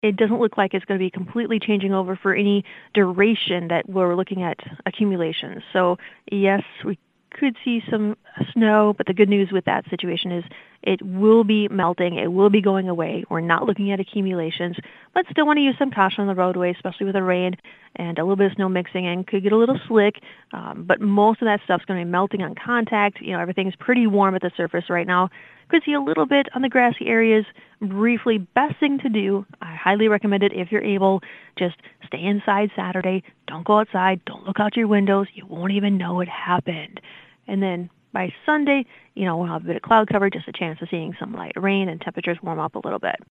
it doesn't look like it's going to be completely changing over for any duration that we're looking at accumulations. So yes, we could see some snow, but the good news with that situation is it will be melting. It will be going away. We're not looking at accumulations, but still want to use some caution on the roadway, especially with the rain and a little bit of snow mixing in. Could get a little slick, but most of that stuff's going to be melting on contact. Everything's pretty warm at the surface right now. Could see a little bit on the grassy areas briefly. Best thing to do, I highly recommend it if you're able, just stay inside Saturday. Don't go outside. Don't look out your windows. You won't even know it happened. And then by Sunday, we'll have a bit of cloud cover, just a chance of seeing some light rain and temperatures warm up a little bit.